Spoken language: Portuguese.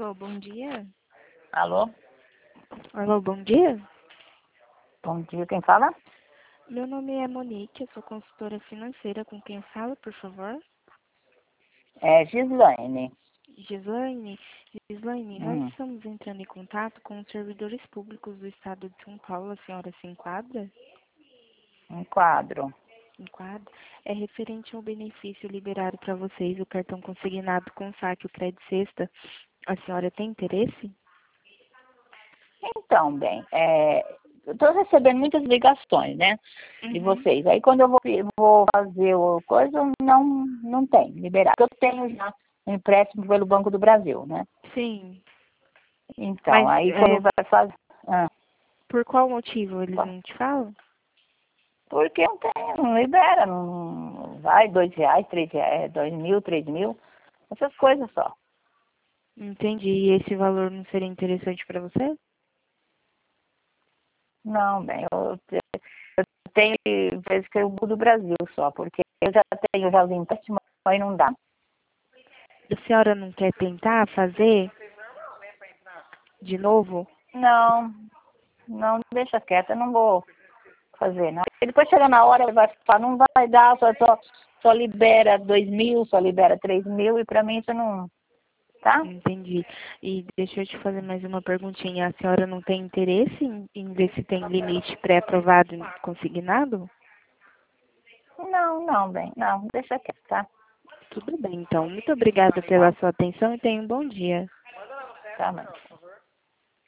Alô, bom dia. Alô? Alô, bom dia. Bom dia, quem fala? Meu nome é Monique, eu sou consultora financeira. Com quem fala, por favor? É Gislaine. Gislaine. Gislaine, nós Hum, estamos entrando em contato com os servidores públicos do estado de São Paulo. A senhora se enquadra? um quadro. Enquadra. É referente ao benefício liberado para vocês, o cartão consignado com saque, o Crédito Sexta. A senhora tem interesse? Então, bem, eu estou recebendo muitas ligações, né, de Uhum. vocês. Aí quando eu vou fazer o coisa, não tem liberado. Eu tenho já um empréstimo pelo Banco do Brasil, né? Sim. Então, Mas aí quando vai fazer... por qual motivo eles Qual? não te falam? Porque não tem, não libera, não vai R$ 2, R$ 3, 2.000, 3.000, essas coisas só. Entendi. E esse valor não seria interessante para você? Não, bem, eu tenho vezes que eu mudo do Brasil só, porque eu já os empréstimos, aí não dá. A senhora não quer tentar fazer de novo? Não, não, deixa quieto, eu não vou fazer, não. E depois chega na hora, ele vai falar, não vai dar, só libera 2.000, só libera 3.000, e pra mim isso não, tá? Entendi. E deixa eu te fazer mais uma perguntinha. A senhora não tem interesse em ver se tem limite pré-aprovado e consignado? Não, bem, não, deixa quieto, tá? Tudo bem, então. Muito obrigada pela sua atenção e tenha um bom dia. Tá, mãe.